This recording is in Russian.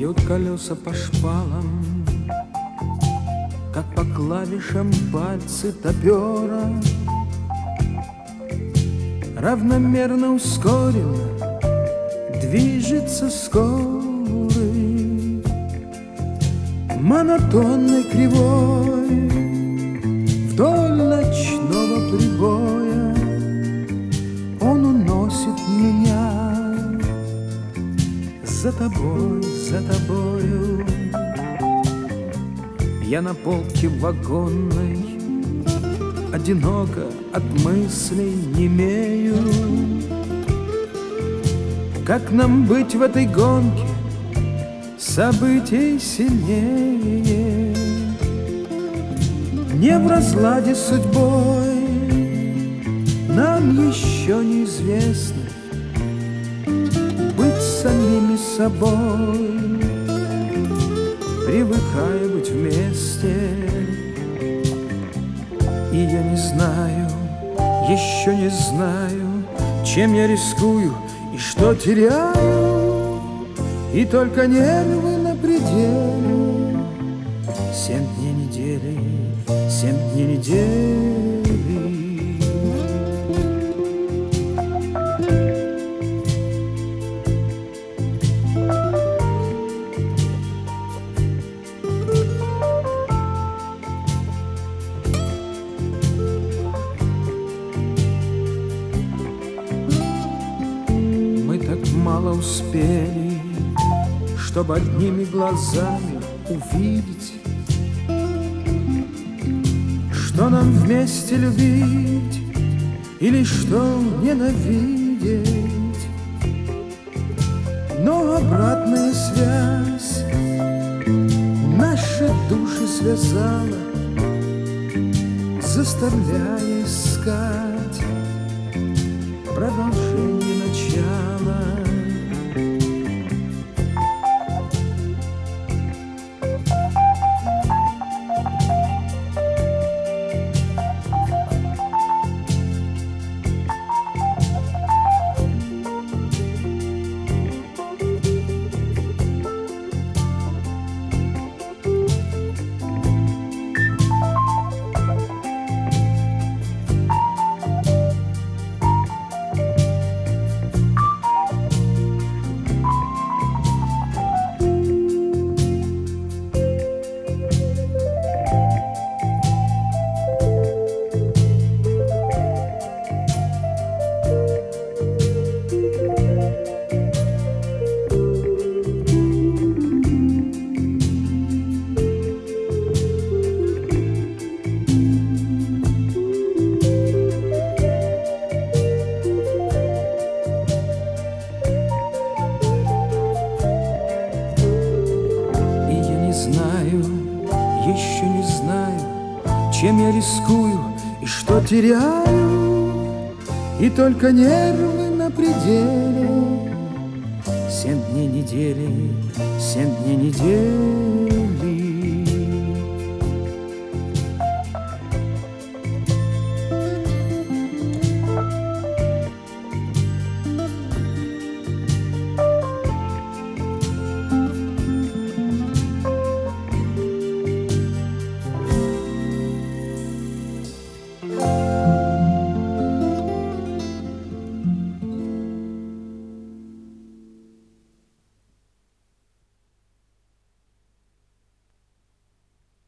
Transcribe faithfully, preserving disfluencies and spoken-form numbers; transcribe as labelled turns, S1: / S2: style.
S1: Бьют колеса по шпалам, как по клавишам пальцы топера. Равномерно ускоренно движется скорый, монотонной кривой вдоль ночного прибоя. Он уносит меня за тобой, за тобою. Я на полке вагонной одиноко от мыслей немею. Как нам быть в этой гонке событий сильнее? Не в разладе с судьбой нам еще неизвестно быть самими собой, привыкая быть вместе. И я не знаю, еще не знаю, чем я рискую и что теряю. И только нервы на пределе. Семь дней недели, семь дней недели. Мало успели, чтобы одними глазами увидеть, что нам вместе любить или что ненавидеть. Но обратная связь наши души связала, заставляя искать продолжение начала. Еще не знаю, чем я рискую и что теряю. И только нервы на пределе. Семь дней недели, семь дней недели.